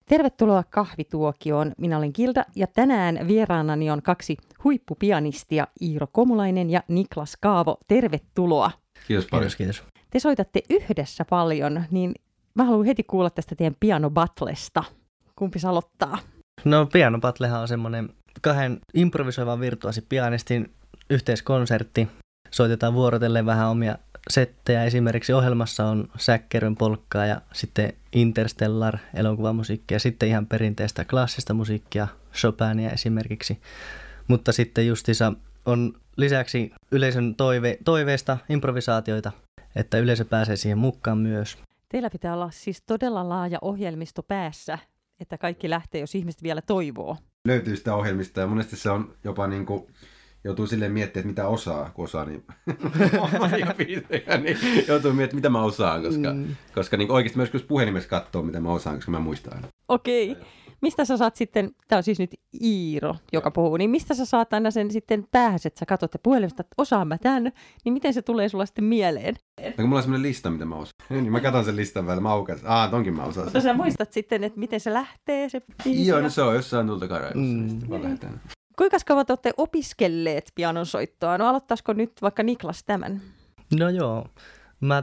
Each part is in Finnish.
Tervetuloa kahvituokioon. Minä olen Kilda ja tänään vieraanani on 2 huippupianistia, Iiro Komulainen ja Niklas Kaavo. Tervetuloa. Kiitos paljon. Kiitos. Te soitatte yhdessä paljon, niin mä haluan heti kuulla tästä teidän pianobattlesta. Kumpi aloittaa? No pianobattlehan on semmoinen 2 improvisoivan virtuaasipianistin yhteiskonsertti. Soitetaan vuorotellen vähän omia settejä. Esimerkiksi ohjelmassa on Säkkerön polkkaa ja sitten Interstellar elokuvamusiikkia. Sitten ihan perinteistä klassista musiikkia, Chopinia esimerkiksi. Mutta sitten justiinsa on lisäksi yleisön toiveista improvisaatioita, että yleisö pääsee siihen mukaan myös. Teillä pitää olla siis todella laaja ohjelmisto päässä, että kaikki lähtee, jos ihmiset vielä toivoo. Löytyy sitä ohjelmista ja monesti se on jopa niin kuin, joutuu silleen miettimään, että mitä osaa, kun osaa niin monia biisejä, niin joutuu miettimään, mitä mä osaan, koska niin oikeasti myös jos puhelimessa katsoo, mitä mä osaan, koska mä muistan aina. Okei. Mistä sä saat sitten, tämä on siis nyt Iiro, joka puhuu, niin mistä sä saat aina sen sitten päähän, että sä katsot puhelimesta, että osaan mä tämän, niin miten se tulee sulla sitten mieleen? No, kun mulla on sellainen lista, mitä mä osaan, niin mä katson sen listan välillä, mä aukaan, tonkin mä osaan. Mutta sä muistat sitten, että miten se lähtee, se biisi? Joo, no se on jossain tulta karailussa, niin sitten vaan lähdetään. Kuinka kauan te olette opiskelleet pianonsoittoa? No aloittaisiko nyt vaikka Niklas tämän? No joo, mä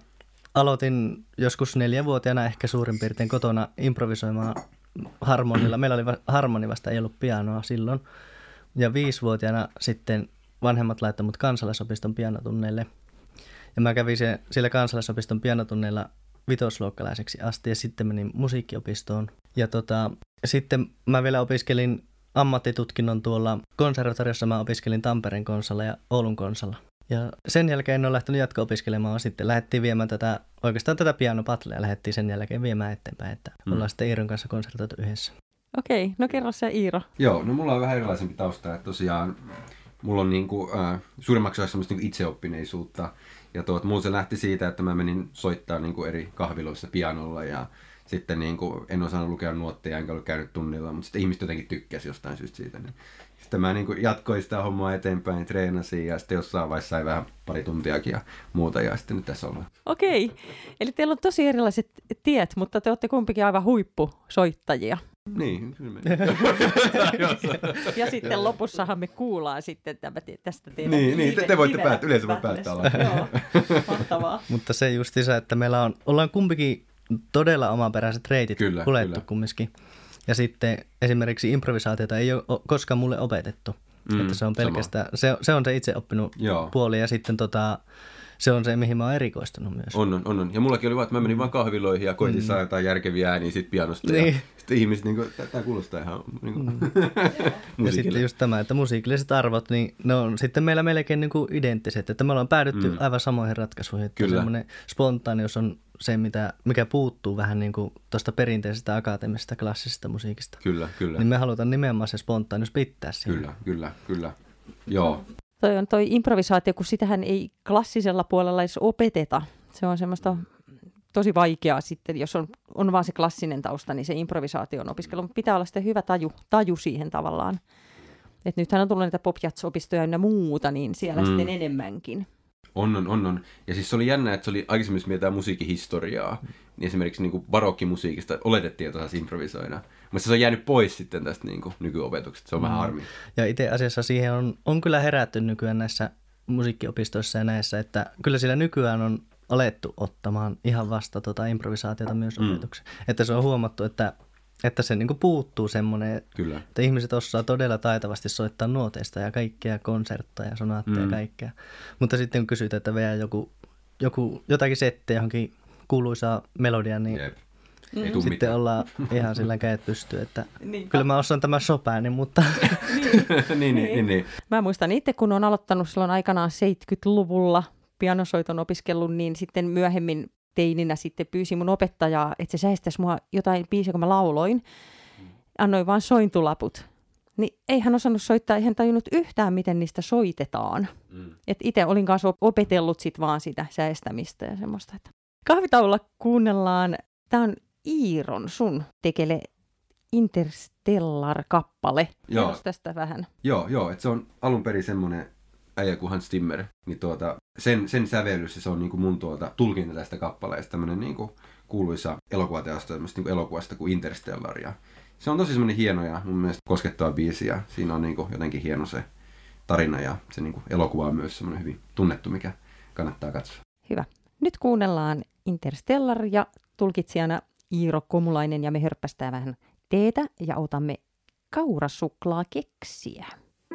aloitin joskus 4-vuotiaana ehkä suurin piirtein kotona improvisoimaan harmonilla. Meillä oli harmoni vasta, ei ollut pianoa silloin. Ja 5-vuotiaana sitten vanhemmat laittoi mut kansalaisopiston pianotunneille. Ja mä kävin siellä kansalaisopiston pianotunneilla 5-luokkalaiseksi asti ja sitten menin musiikkiopistoon. Ja sitten mä vielä opiskelin ammattitutkinnon tuolla konservatoriossa, mä opiskelin Tampereen konsalla ja Oulun konsalla. Ja sen jälkeen en ole lähtenyt jatko-opiskelemaan, sitten lähdettiin viemään tätä pianobattlea lähdettiin sen jälkeen viemään eteenpäin, että ollaan sitten Iiron kanssa konsertoitu yhdessä. Okei, no kerro se Iiro. Joo, no mulla on vähän erilaisempi tausta, että tosiaan mulla on niinku, suurimmaksi osaksi semmoista niinku itseoppineisuutta, ja mulla se lähti siitä, että mä menin soittaa niinku eri kahviloissa pianolla, ja sitten niinku, en osannut lukea nuotteja, enkä ollut käynyt tunnilla, mutta sitten ihmiset jotenkin tykkäsi jostain syystä siitä. Niin. Sitten mä niinku jatkoin sitä hommaa eteenpäin, treenasin ja sitten jossain vaiheessa sai vähän pari tuntiakin ja muuta ja sitten nyt tässä ollaan. Okei, eli teillä on tosi erilaiset tiet, mutta te olette kumpikin aivan huippusoittajia. Niin, kyllä Ja sitten lopussahan me kuullaan sitten tästä teidän Niin, te voitte päättää, yleensä voi päättää. Joo, mahtavaa. Mutta se justiinsa, että meillä ollaan kumpikin todella omaperäiset reitit kuljettu kumminkin. Ja sitten esimerkiksi improvisaatiota ei ole koskaan mulle opetettu. Että se on pelkästään, se on se itse oppinut puoli ja sitten se on se, mihin mä oon erikoistunut myös. On. Ja mullakin oli vaan, että mä menin vaan kahviloihin ja koitin saada jotain järkeviä ääniä sit pianosta. Niin. Ja sitten ihmiset, tämä kuulostaa ihan ja sitten just tämä, että musiikilliset arvot, niin ne on sitten meillä melkein niin kuin identtiset. Että me ollaan päädytty aivan samoihin ratkaisuihin. Että semmoinen spontaanius on se, mikä puuttuu vähän niin kuin tuosta perinteisestä akateemisesta klassisesta musiikista. Kyllä. Niin me halutaan nimenomaan se spontaanius pitää siihen. Kyllä. Joo. Toi improvisaatio, kun sitähän ei klassisella puolella edes opeteta. Se on semmoista tosi vaikeaa sitten, jos on vaan se klassinen tausta, niin se improvisaation opiskelu. Mutta pitää olla sitten hyvä taju siihen tavallaan. Et nythän on tullut näitä pop-jazz-opistoja ja muuta, niin siellä sitten enemmänkin. On. Ja siis se oli jännä, että se oli aikaisemmin, jos mietitään musiikkihistoriaa, niin esimerkiksi niin kuin barokkimusiikista oletettiin, että osaisi improvisoida. Mutta se on jäänyt pois sitten tästä niin kuin nykyopetuksesta. Se on vähän harmi. Ja itse asiassa siihen on kyllä herätty nykyään näissä musiikkiopistoissa ja näissä, että kyllä siellä nykyään on alettu ottamaan ihan vasta improvisaatiota myös opetukseen. Että se on huomattu, että se niinku puuttuu semmoinen, että ihmiset osaa todella taitavasti soittaa nuoteista ja kaikkea, konsertteja ja sonaatteja ja kaikkea. Mutta sitten kun kysytään, että vielä jotakin settiä johonkin kuuluisaa melodiaa, niin sitten ollaan ihan sillä kädet pystyy, että kyllä mä osaan tämän Chopinin, mutta niin. Mä muistan itse, kun on aloittanut silloin aikanaan 70-luvulla pianosoiton opiskellut, niin sitten myöhemmin teininä sitten pyysin mun opettajaa, että se säistäisi mua jotain biisiä, kun mä lauloin. Annoin vaan sointulaput. Niin ei hän osannut soittaa, ei hän tajunnut yhtään, miten niistä soitetaan. Et itse olin kanssa opetellut sit vaan sitä säestämistä ja semmoista. Että kahvitaululla kuunnellaan, tää on Iiron sun tekele Interstellar-kappale. Kerros tästä vähän. Joo, että se on alun perin semmoinen äijä kuin Hans Zimmer, niin sen sävellys se on niinku mun tulkinta tästä kappaleesta, tämmöinen niinku kuuluisa elokuvateosta niin elokuvasta kuin Interstellar. Ja se on tosi semmoinen hieno ja mun mielestä koskettava biisi ja siinä on niin kuin jotenkin hieno se tarina ja se niin kuin elokuva on myös semmoinen hyvin tunnettu, mikä kannattaa katsoa. Hyvä. Nyt kuunnellaan Interstellar ja tulkitsijana Iiro Komulainen ja me hörppästään vähän teetä ja otamme kaurasuklaakeksiä.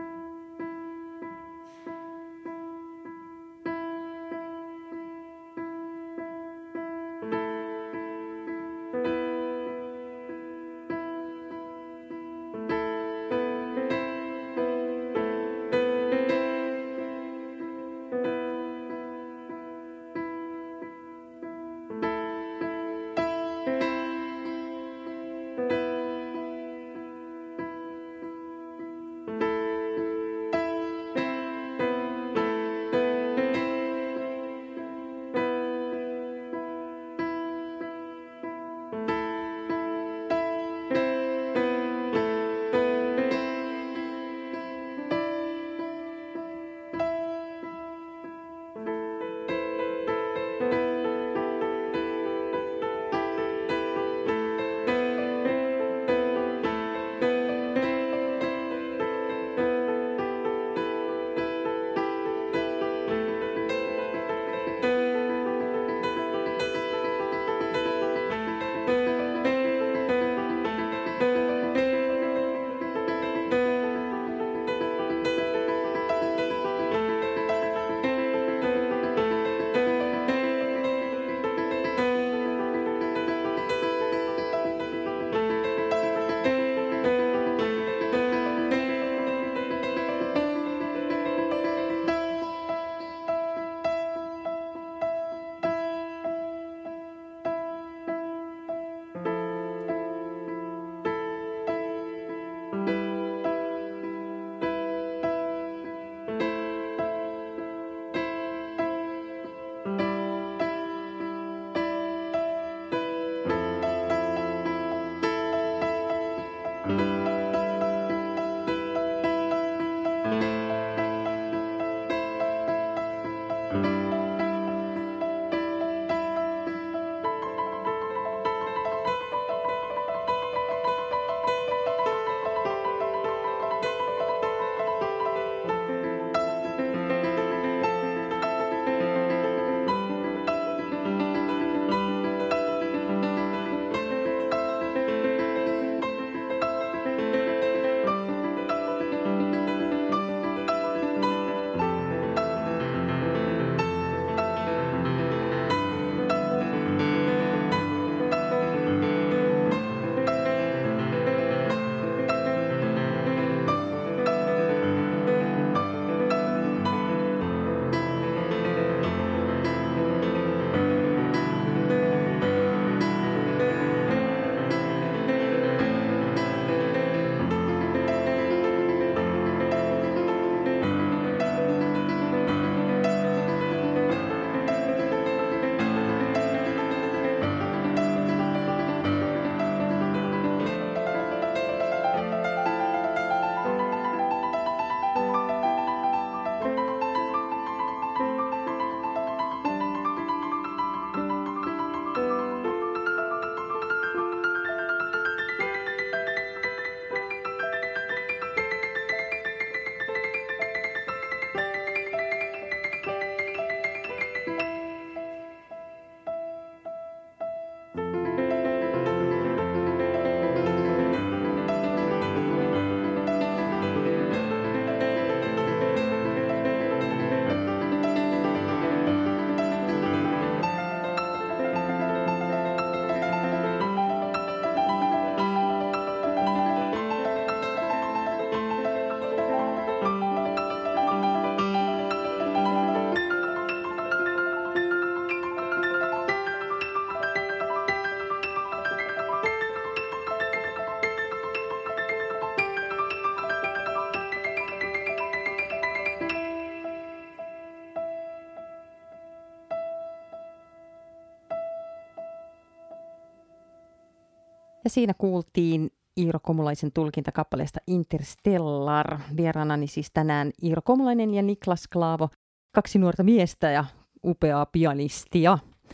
Ja siinä kuultiin Iiro Komulaisen tulkinta kappaleesta Interstellar. Vieraanani siis tänään Iiro Komulainen ja Niklas Klaavo, 2 nuorta miestä ja upeaa pianistia.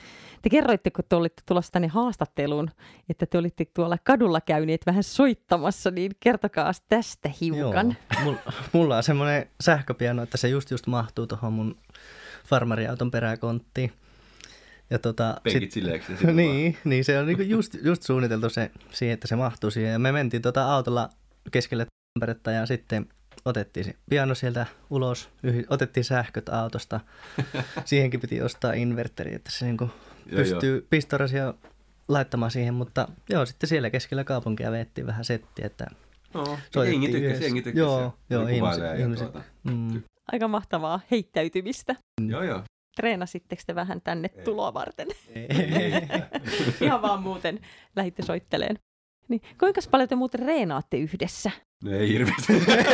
Te kerroitte, kun te olitte tulossa tänne haastatteluun, että te olitte tuolla kadulla käyneet vähän soittamassa, niin kertokaa tästä hiukan. Joo, mulla on semmoinen sähköpiano, että se just mahtuu tuohon mun farmariauton peräkonttiin. Ja penkit sileeksi. Niin, se on niinku just suunniteltu siihen, että se mahtuu siihen. Ja me mentiin autolla keskelle Tamperetta ja sitten otettiin se piano sieltä ulos, otettiin sähköt autosta. Siihenkin piti ostaa inverteri, että se niinku pystyy pistorasia laittamaan siihen, mutta joo, sitten siellä keskellä kaupunkia veettiin vähän settiä, että soitettiin jengi tykkäsi. Joo, ihmiset. Aika mahtavaa heittäytymistä. Joo. Treenasitteko te vähän tänne tuloa varten? Ei. Ihan vaan muuten lähditte soitteleen. Niin, kuinka paljon te muuten reenaatte yhdessä? No ei hirveästi.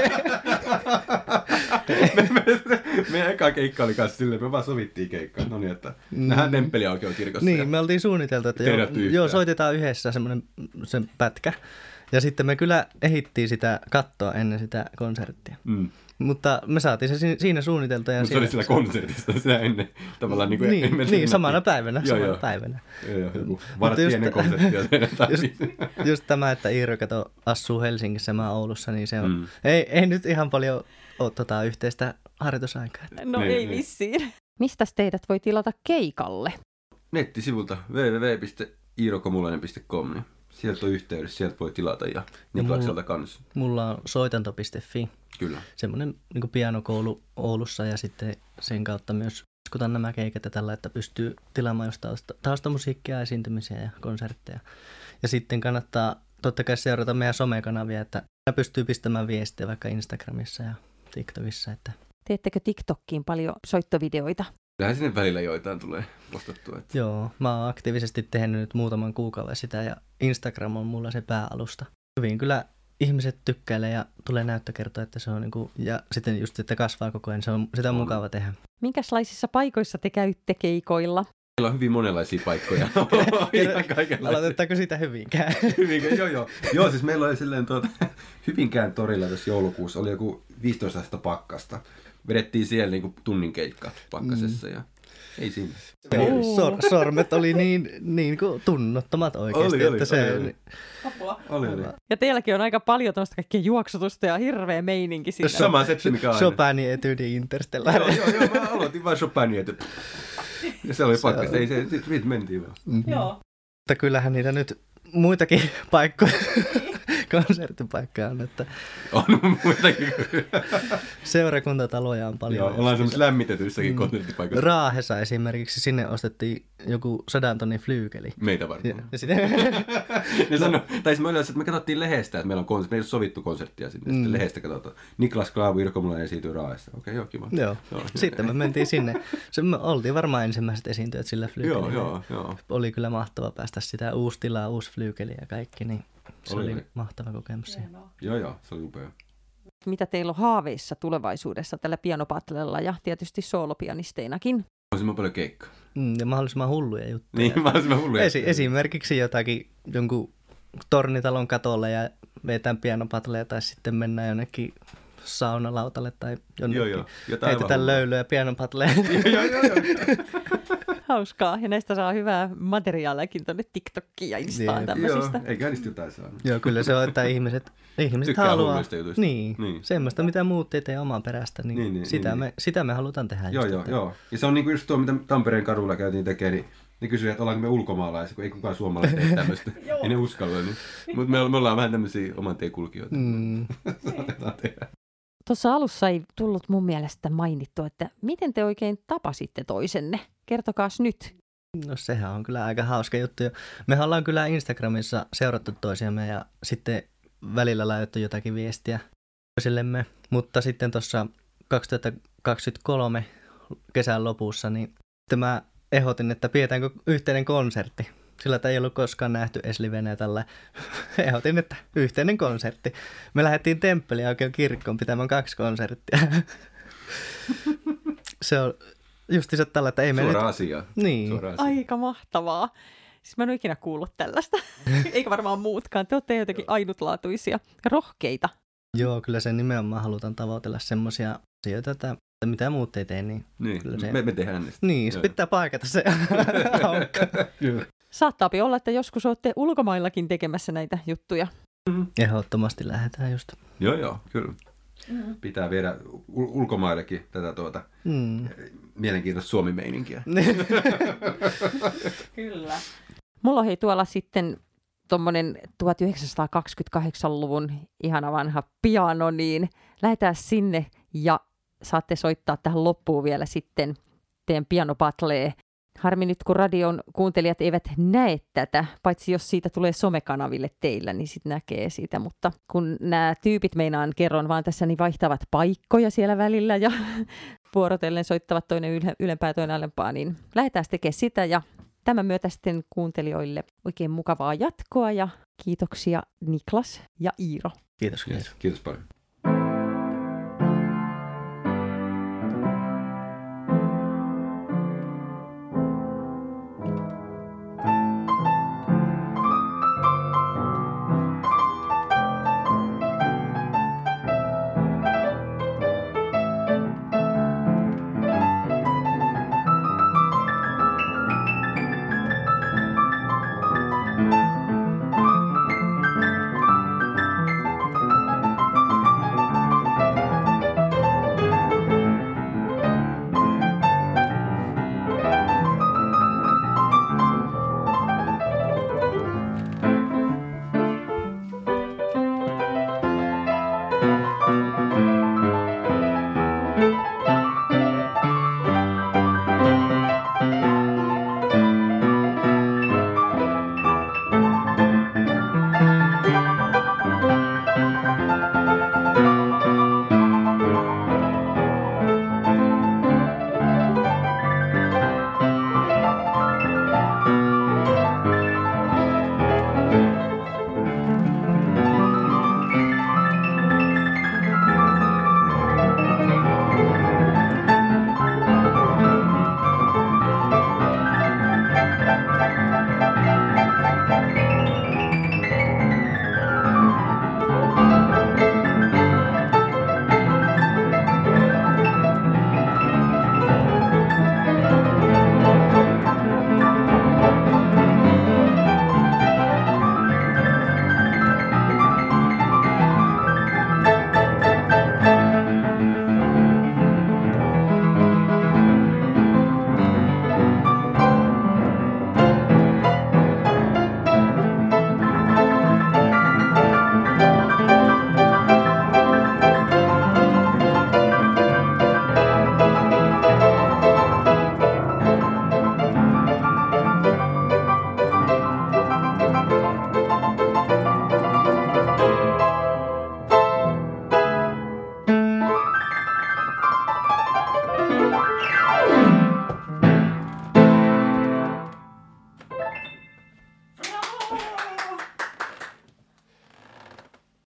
Meidän eka keikka oli kanssa silleen, me vaan sovittiin keikkaa. No niin, että nähdään temppeliaukio kirkossa. Niin, me oltiin suunniteltu, että soitetaan yhdessä sen pätkä. Ja sitten me kyllä ehdittiin sitä kattoa ennen sitä konserttia. Mutta me saatiin se siinä suunniteltua. Mutta se oli sillä konsertissa sitä ennen. Tavallaan niin samana päivänä. Joo, joku vartti ennen konserttia. Just tämä, että Iiro asuu Helsingissä ja mä Oulussa, niin se on. Ei nyt ihan paljon ole yhteistä harjoitusaikaa. No ei vissiin. Mistä teidät voi tilata keikalle? Nettisivulta www.iirokomulainen.com. Sieltä on yhteydessä, sieltä voi tilata ja Niklakselta kanssa. Mulla on soitanto.fi. Kyllä. Semmoinen niin pianokoulu Oulussa ja sitten sen kautta myös skutan nämä keikat ja tällä, että pystyy tilaamaan just taustamusiikkia, esiintymisiä ja konsertteja. Ja sitten kannattaa totta kai seurata meidän somekanavia, että pystyy pistämään viestiä vaikka Instagramissa ja TikTokissa. Että... Teettekö TikTokkiin paljon soittovideoita? Kyllähän sinne välillä joitain tulee postattua. Että... Joo, mä oon aktiivisesti tehnyt nyt muutaman kuukauden sitä ja Instagram on mulla se pääalusta. Hyvin kyllä ihmiset tykkäilee ja tulee näyttökertoa, että se on niinku, ja sitten just, että kasvaa koko ajan, sitä on mukava tehdä. Minkälaisissa paikoissa te käytte keikoilla? Meillä on hyvin monenlaisia paikkoja. Aloitetaanko siitä Hyvinkään? Joo, siis meillä oli silleen Hyvinkään torilla tässä joulukuussa, oli joku 15 astetta pakkasta. Vedettiin siellä niinku tunnin keikka pakkasessa ja ei siinä. Sormet oli niin kuin tunnottomat oikeasti. Oli. Ja teilläkin on aika paljon tuosta kaikkea juoksutusta ja hirveä meininki siinä. Sama setti, mikä aina. Chopinin etydi Interstellar. Joo, mä aloitin vain Chopinin etydi. Ja se oli pakkasta, ei se, sitten mentiin vaan. Joo. Mutta kyllähän niitä nyt muitakin paikkoja, konserttipaikkoja on, että... On muitakin. Seurakuntataloja on paljon. Joo, ollaan semmoisessa lämmitetyissäkin konserttipaikoissa. Raahessa esimerkiksi, sinne ostettiin joku 100 tonnin flyykeli. Meitä varmaan. Ja sitten... ne sanoi, tai me katsottiin lehdestä, että meillä on konsertti, me ei ole sovittu konserttia sinne. Sitten lehdestä katsotaan. Niklas Klaavu, Irko Mulainen esiintyy Raahessa. Okei, joo, kiva. Joo. Sitten me mentiin sinne. Me oltiin varmaan ensimmäisemmäiset esiintyjät sillä flyykelillä. Joo. Oli kyllä mahtava päästä sitä uusi tilaa, uusi flyykeli ja kaikki, niin se oli mahtava kokemus. Joo, se oli upea. Mitä teillä on haaveissa tulevaisuudessa tällä pianopatlella ja tietysti soolopianisteinakin? Mahdollisimman paljon keikkaa. Ja mahdollisimman hulluja juttuja. Niin, mahdollisimman hulluja. Esimerkiksi jonkun tornitalon katolle ja vetään pianopatleja tai sitten mennään jonnekin saunalautalle tai jonnekin. Heitetään löylyä ja pianopatleja. Hauskaa. Ja näistä saa hyvää materiaaliakin tuonne TikTokkiin ja Instaan tämmöisistä. Joo, eikä niistä jotain saa. Joo, kyllä se on, että ihmiset haluaa. Niin. Semmoista, mitä muut ei tee oman perästä, niin sitä me halutaan tehdä. Joo. Ja se on niin kuin just tuo, mitä Tampereen kadulla käytiin tekemään, niin ne kysyivät, että ollaanko me ulkomaalaisia, kun ei kukaan suomalainen tee tämmöistä. Ei ne uskalla. Niin. Mutta me ollaan vähän tämmöisiä oman tien kulkijoita. Saatetaan tehdä. Tuossa alussa ei tullut mun mielestä mainittu, että miten te oikein tapasitte toisenne? Kertokaas nyt. No sehän on kyllä aika hauska juttu. Me ollaan kyllä Instagramissa seurattu toisiamme ja sitten välillä laitettu jotakin viestiä toisillemme. Mutta sitten tuossa 2023 kesän lopussa, niin mä ehdotin, että pidetäänkö yhteinen konsertti. Sillä ei ollut koskaan nähty edes livenä tällä. Ehdotin, että yhteinen konsertti. Me lähdettiin Temppeliaukion kirkkoon pitämään 2 konserttia. Se on justiinsa tällä, että ei Suora asia. Niin. Aika mahtavaa. Siis mä en ole ikinä kuullut tällaista. Eikä varmaan muutkaan. Te olette jotenkin ainutlaatuisia ja rohkeita. Joo, kyllä sen nimenomaan halutaan tavoitella semmoisia asioita, että Mitä muut ei tee, niin... Niin, kyllä se... me tehdään niistä. Niin, se pitää paikata se aukko. Kyllä. Saattaapi olla, että joskus olette ulkomaillakin tekemässä näitä juttuja. Ehdottomasti lähdetään just. Joo, kyllä. Pitää viedä ulkomaillekin tätä mielenkiintoista suomimeininkiä. Kyllä. Mulla on tuolla sitten tuommoinen 1928-luvun ihana vanha piano, niin lähdetään sinne ja saatte soittaa tähän loppuun vielä sitten teidän pianobatlee. Harmi nyt, kun radion kuuntelijat eivät näe tätä, paitsi jos siitä tulee somekanaville teillä, niin sitten näkee siitä. Mutta kun nämä tyypit kerron vaan tässä, niin vaihtavat paikkoja siellä välillä ja vuorotellen soittavat toinen ylempää toinen alempaa, niin lähdetään tekemään sitä ja tämän myötä sitten kuuntelijoille oikein mukavaa jatkoa ja kiitoksia Niklas ja Iiro. Kiitos. Kiitos paljon.